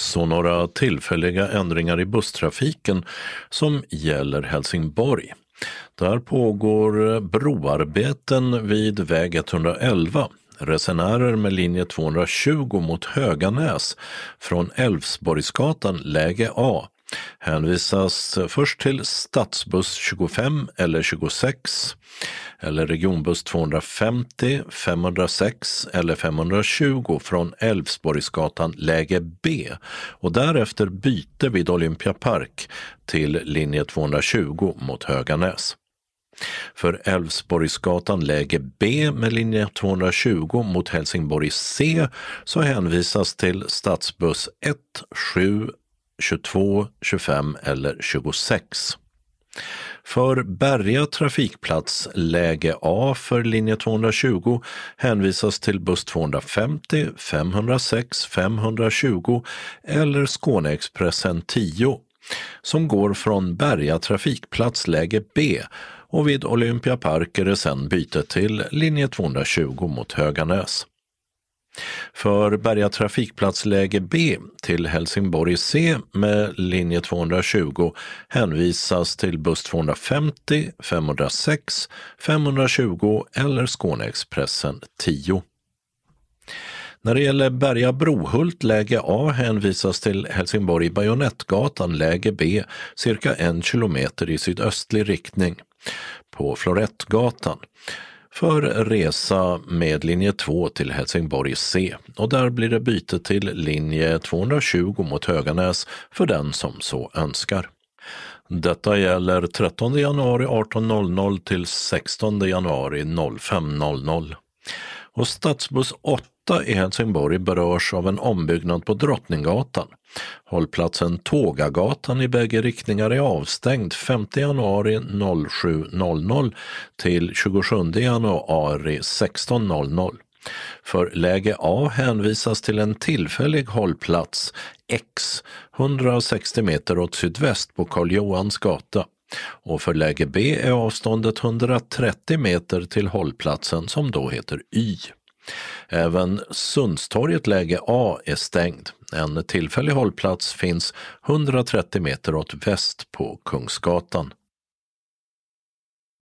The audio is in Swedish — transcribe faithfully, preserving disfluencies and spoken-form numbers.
Så några tillfälliga ändringar i busstrafiken som gäller Helsingborg. Där pågår broarbeten vid väg etthundraelva. Resenärer med linje tvåhundratjugo mot Höganäs från Älvsborgsgatan läge A hänvisas först till stadsbuss tjugofem eller tjugosex eller regionbuss tvåhundrafemtio, femhundrasex eller femhundratjugo från Älvsborgsgatan läge B och därefter byte vid Olympiapark till linje tvåhundratjugo mot Höganäs. För Älvsborgsgatan läge B med linje tvåhundratjugo mot Helsingborg C så hänvisas till stadsbuss ett, sju, tjugotvå, tjugofem eller tjugosex. För Berga trafikplats läge A för linje tvåhundratjugo hänvisas till buss tvåhundrafemtio, femhundrasex, femhundratjugo eller Skåneexpressen tio som går från Berga trafikplats läge B och vid Olympiapark är det sedan byte till linje tvåhundratjugo mot Höganäs. För Berga trafikplats läge B till Helsingborg C med linje tvåhundratjugo hänvisas till buss tvåhundrafemtio, femhundrasex, femhundratjugo eller Skåneexpressen tio. När det gäller Berga Brohult läge A hänvisas till Helsingborg Bajonettgatan läge B cirka en kilometer i sydöstlig riktning på Florettgatan för resa med linje två till Helsingborg C och där blir det byte till linje tvåhundratjugo mot Höganäs för den som så önskar. Detta gäller trettonde januari arton till sextonde januari fem. Och stadsbuss åtta i Helsingborg berörs av en ombyggnad på Drottninggatan. Hållplatsen Tågagatan i bägge riktningar är avstängd femte januari sju till tjugosjunde januari sexton. För läge A hänvisas till en tillfällig hållplats X hundrasextio meter åt sydväst på Karl Johans gata. Och för läge B är avståndet hundratrettio meter till hållplatsen som då heter Y. Även Sundstorget läge A är stängd. En tillfällig hållplats finns hundratrettio meter åt väst på Kungsgatan.